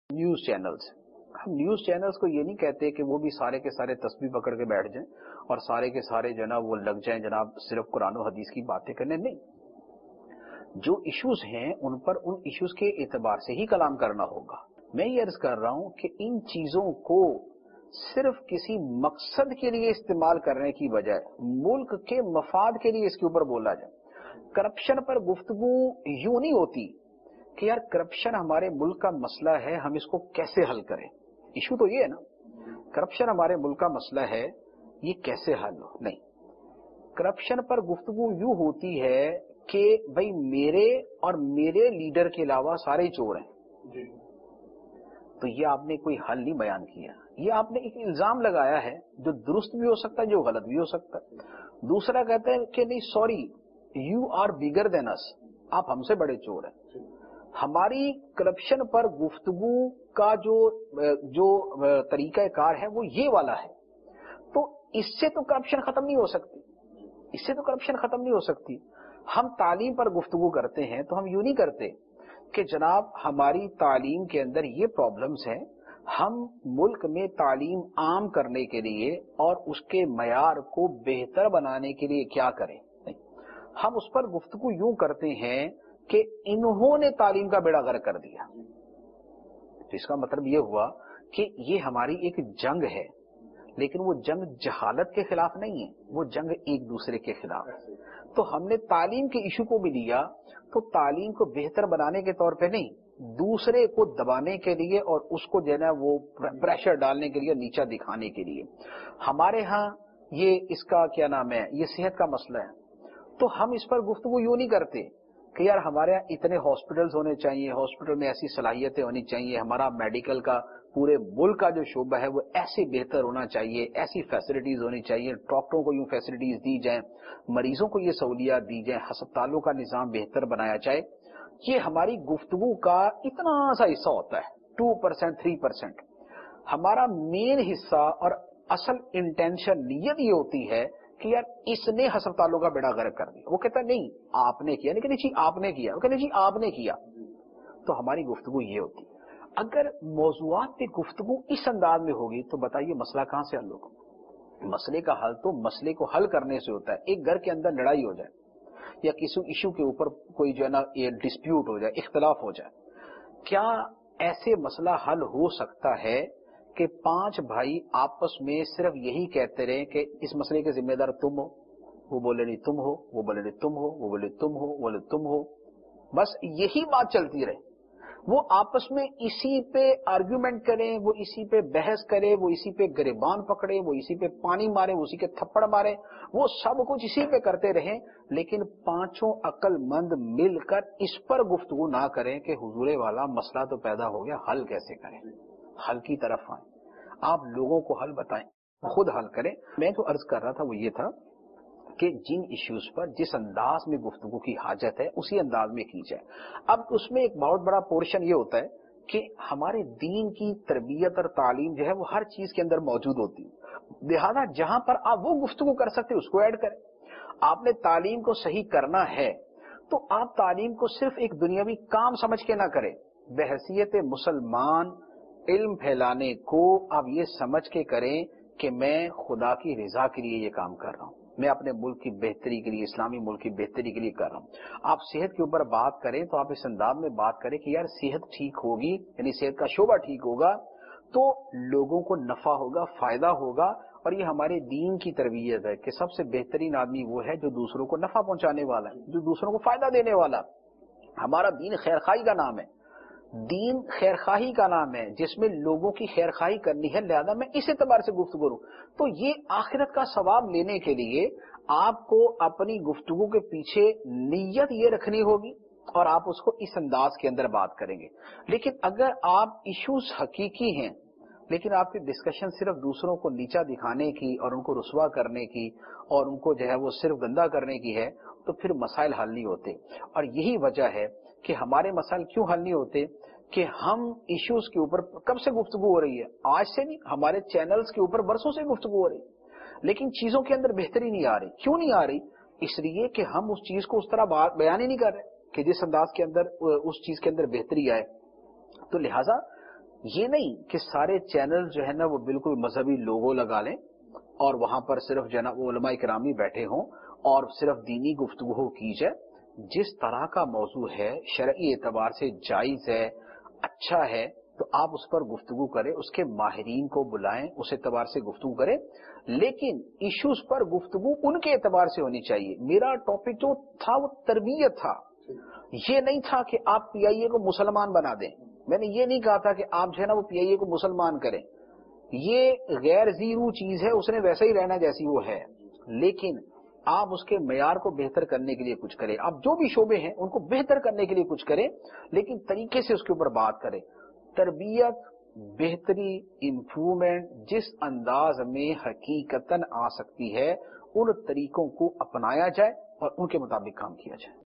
News channels. ہم news channels کو یہ نہیں کہتے کہ وہ بھی سارے کے سارے تسبیح پکڑ کے بیٹھ جائیں اور سارے کے سارے جناب وہ لگ جائیں جناب صرف قرآن و حدیث کی باتیں کرنے. نہیں، جو ایشوز ہیں ان پر ان ایشوز کے اعتبار سے ہی کلام کرنا ہوگا. میں یہ عرض کر رہا ہوں کہ ان چیزوں کو صرف کسی مقصد کے لیے استعمال کرنے کی بجائے ملک کے مفاد کے لیے اس کے اوپر بولا جائے. کرپشن پر گفتگو یوں نہیں ہوتی کہ یار کرپشن ہمارے ملک کا مسئلہ ہے، ہم اس کو کیسے حل کریں. ایشو تو یہ ہے نا، کرپشن ہمارے ملک کا مسئلہ ہے، یہ کیسے حل ہو. نہیں، کرپشن پر گفتگو یوں ہوتی ہے کہ بھئی میرے اور میرے لیڈر کے علاوہ سارے چور ہیں. تو یہ آپ نے کوئی حل نہیں بیان کیا، یہ آپ نے ایک الزام لگایا ہے جو درست بھی ہو سکتا ہے، جو غلط بھی ہو سکتا ہے. دوسرا کہتا ہے کہ نہیں sorry, you are bigger than us, آپ ہم سے بڑے چور ہیں. ہماری کرپشن پر گفتگو کا جو طریقہ کار ہے وہ یہ والا ہے. تو اس سے تو کرپشن ختم نہیں ہو سکتی، اس سے تو کرپشن ختم نہیں ہو سکتی. ہم تعلیم پر گفتگو کرتے ہیں تو ہم یوں نہیں کرتے کہ جناب ہماری تعلیم کے اندر یہ پرابلمز ہیں، ہم ملک میں تعلیم عام کرنے کے لیے اور اس کے معیار کو بہتر بنانے کے لیے کیا کریں. نہیں، ہم اس پر گفتگو یوں کرتے ہیں کہ انہوں نے تعلیم کا بیڑا غرق کر دیا. تو اس کا مطلب یہ ہوا کہ یہ ہماری ایک جنگ ہے، لیکن وہ جنگ جہالت کے خلاف نہیں ہے، وہ جنگ ایک دوسرے کے خلاف ہے. تو ہم نے تعلیم کے ایشو کو بھی لیا تو تعلیم کو بہتر بنانے کے طور پہ نہیں، دوسرے کو دبانے کے لیے اور اس کو جو ہے نا وہ پریشر ڈالنے کے لیے، نیچا دکھانے کے لیے. ہمارے ہاں یہ اس کا کیا نام ہے، یہ صحت کا مسئلہ ہے. تو ہم اس پر گفتگو یوں نہیں کرتے کہ یار ہمارے یہاں اتنے ہاسپٹلز ہونے چاہیے، ہاسپٹل میں ایسی صلاحیتیں ہونی چاہیے، ہمارا میڈیکل کا پورے ملک کا جو شعبہ ہے وہ ایسے بہتر ہونا چاہیے، ایسی فیسلٹیز ہونی چاہیے، ڈاکٹروں کو یوں فیسلٹیز دی جائیں، مریضوں کو یہ سہولیات دی جائیں، ہسپتالوں کا نظام بہتر بنایا جائے. یہ ہماری گفتگو کا اتنا سا حصہ ہوتا ہے، 2% 3%. ہمارا مین حصہ اور اصل انٹینشن نیت یہ ہوتی ہے کہ یار اس نے ہسپتالوں کا بیڑا غرق کر دیا. وہ کہتا ہے نہیں آپ نے کیا، نہیں کہ جی آپ نے کیا، وہ کہتے جی آپ نے کیا. تو ہماری گفتگو یہ ہوتی ہے. اگر موضوعات پہ گفتگو اس انداز میں ہوگی تو بتائیے مسئلہ کہاں سے حل ہوگا. مسئلے کا حل تو مسئلے کو حل کرنے سے ہوتا ہے. ایک گھر کے اندر لڑائی ہو جائے یا کسی ایشو کے اوپر کوئی جو ہے نا یہ ڈسپیوٹ ہو جائے، اختلاف ہو جائے، کیا ایسے مسئلہ حل ہو سکتا ہے کہ 5 بھائی آپس میں صرف یہی کہتے رہیں کہ اس مسئلے کے ذمہ دار تم ہو، وہ بولے نہیں تم ہو، وہ بولے نہیں تم ہو، وہ بولے تم ہو، وہ بولے تم ہو، بس یہی بات چلتی رہے. وہ آپس میں اسی پہ آرگیومنٹ کریں، وہ اسی پہ بحث کرے، وہ اسی پہ گریبان پکڑے، وہ اسی پہ پانی مارے، وہ اسی کے تھپڑ مارے، وہ سب کچھ اسی پہ کرتے رہیں، لیکن 5 عقل مند مل کر اس پر گفتگو نہ کریں کہ حضور والا مسئلہ تو پیدا ہو گیا، حل کیسے کریں. حل کی طرف آئیں، آپ لوگوں کو حل بتائیں، خود حل کریں. میں جو عرض کر رہا تھا وہ یہ تھا کہ جن ایشوز پر جس انداز میں گفتگو کی حاجت ہے اسی انداز میں کی جائے. اب اس میں ایک بہت بڑا پورشن یہ ہوتا ہے کہ ہمارے دین کی تربیت اور تعلیم جو ہے وہ ہر چیز کے اندر موجود ہوتی ہے. لہذا جہاں پر آپ وہ گفتگو کر سکتے اس کو ایڈ کریں. آپ نے تعلیم کو صحیح کرنا ہے تو آپ تعلیم کو صرف ایک دنیاوی کام سمجھ کے نہ کریں، بحیثیت مسلمان علم پھیلانے کو آپ یہ سمجھ کے کریں کہ میں خدا کی رضا کے لیے یہ کام کر رہا ہوں، میں اپنے ملک کی بہتری کے لیے، اسلامی ملک کی بہتری کے لیے کر رہا ہوں. آپ صحت کے اوپر بات کریں تو آپ اس انداز میں بات کریں کہ یار صحت ٹھیک ہوگی، یعنی صحت کا شعبہ ٹھیک ہوگا تو لوگوں کو نفع ہوگا، فائدہ ہوگا. اور یہ ہمارے دین کی تربیت ہے کہ سب سے بہترین آدمی وہ ہے جو دوسروں کو نفع پہنچانے والا ہے، جو دوسروں کو فائدہ دینے والا. ہمارا دین خیرخواہی کا نام ہے، دین خیرخواہی کا نام ہے جس میں لوگوں کی خیرخواہی کرنی ہے. لہذا میں اس اعتبار سے گفتگو کروں تو یہ آخرت کا ثواب لینے کے لیے آپ کو اپنی گفتگو کے پیچھے نیت یہ رکھنی ہوگی اور آپ اس کو اس انداز کے اندر بات کریں گے. لیکن اگر آپ ایشوز حقیقی ہیں لیکن آپ کی ڈسکشن صرف دوسروں کو نیچا دکھانے کی اور ان کو رسوا کرنے کی اور ان کو جو ہے وہ صرف گندا کرنے کی ہے تو پھر مسائل حل نہیں ہوتے. اور یہی وجہ ہے کہ ہمارے مسائل کیوں حل نہیں ہوتے کہ ہم ایشوز کے اوپر کب سے گفتگو ہو رہی ہے، آج سے نہیں، ہمارے چینلز کے اوپر برسوں سے گفتگو ہو رہی ہے، لیکن چیزوں کے اندر بہتری نہیں آ رہی. کیوں نہیں آ رہی؟ اس لیے کہ ہم اس چیز کو اس طرح بیان ہی نہیں کر رہے کہ جس انداز کے اندر اس چیز کے اندر بہتری آئے. تو لہٰذا یہ نہیں کہ سارے چینل جو ہے نا وہ بالکل مذہبی لوگو لگا لیں اور وہاں پر صرف جو ہے نا وہ علماء کرامی بیٹھے ہوں اور صرف دینی گفتگو کی جائے. جس طرح کا موضوع ہے شرعی اعتبار سے جائز ہے، اچھا ہے، تو آپ اس پر گفتگو کریں، اس کے ماہرین کو بلائیں، اس اعتبار سے گفتگو کریں. لیکن ایشوز پر گفتگو ان کے اعتبار سے ہونی چاہیے. میرا ٹاپک جو تھا وہ تربیت تھا، یہ نہیں تھا کہ آپ پی آئی اے کو مسلمان بنا دیں. میں نے یہ نہیں کہا تھا کہ آپ جو ہے نا وہ پی آئی اے کو مسلمان کریں. یہ غیر زیرو چیز ہے، اس نے ویسا ہی رہنا جیسی وہ ہے. لیکن آپ اس کے معیار کو بہتر کرنے کے لیے کچھ کریں. آپ جو بھی شعبے ہیں ان کو بہتر کرنے کے لیے کچھ کریں، لیکن طریقے سے اس کے اوپر بات کریں. تربیت، بہتری، امپرومنٹ جس انداز میں حقیقتاً آ سکتی ہے ان طریقوں کو اپنایا جائے اور ان کے مطابق کام کیا جائے.